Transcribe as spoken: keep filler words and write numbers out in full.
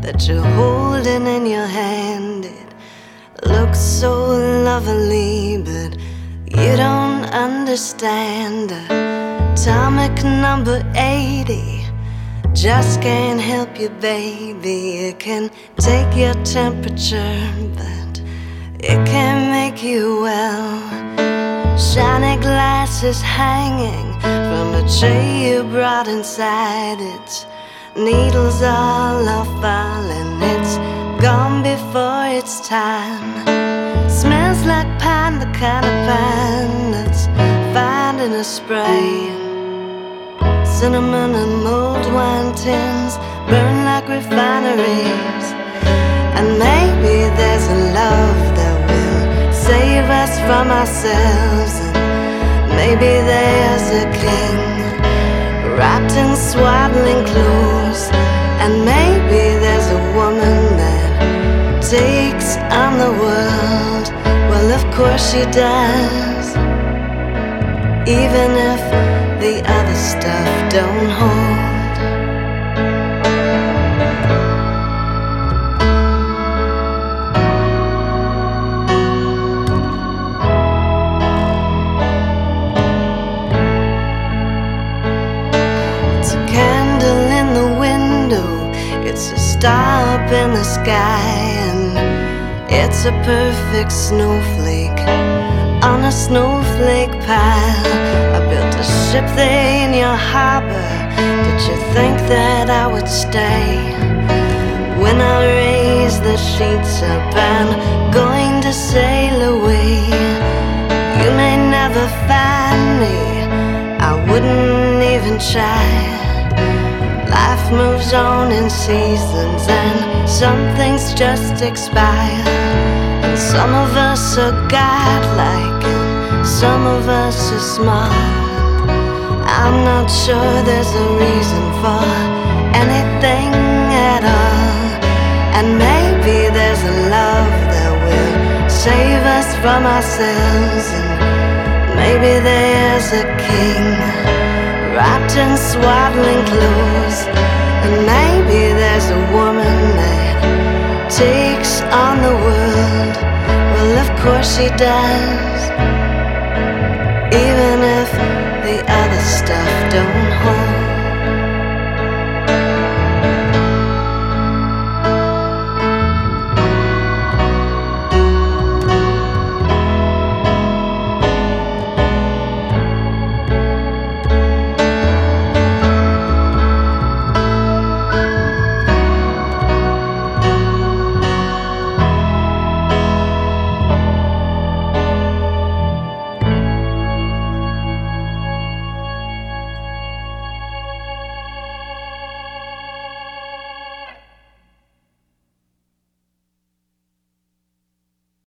that you're holding in your hand. It looks so lovely, but you don't understand. Atomic number eighty just can't help you, baby. It can take your temperature, but it can't make you well. Shiny glasses hanging from a tray you brought inside. It's needles all are falling. It's gone before its time. Smells like pine, the kind of pine that's found in a spray. Cinnamon and mulled wine tins burn like refineries. And maybe there's a love that will save us from ourselves. And maybe there's a king wrapped in swaddling clothes. And maybe there's a woman that takes on the world. Well, of course she does, even if the other stuff don't hold. It's a candle in the window, it's a star up in the sky, and it's a perfect snowflake on a snowflake pile. I built a ship there in your harbor. Did you think that I would stay? When I raise the sheets up, I'm going to sail away. You may never find me, I wouldn't even try. Life moves on in seasons, and some things just expire. And some of us are godlike, and some of us are small. I'm not sure there's a reason for anything at all. And maybe there's a love that will save us from ourselves. And maybe there's a king wrapped in swaddling clothes. And maybe there's a woman that takes on the world. Well, of course she does.